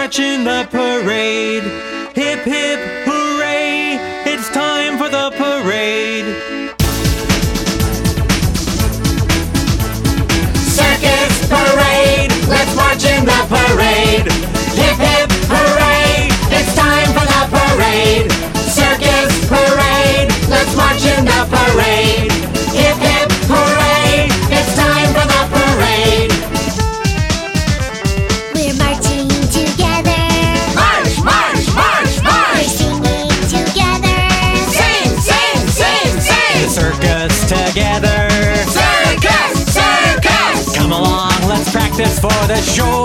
march in the parade. Hip, hip, hooray, it's time for the parade. Circus parade, let's march in the parade. Hip, hip, hooray, it's time for the parade. Circus parade, let's march in the parade. Hip, hip, hooray, it's time for the parade. We're marching together. March, march, march, We're march. singing together. Sing, sing, sing, sing. Circus together. Circus, circus. Come along, let's practice for the show.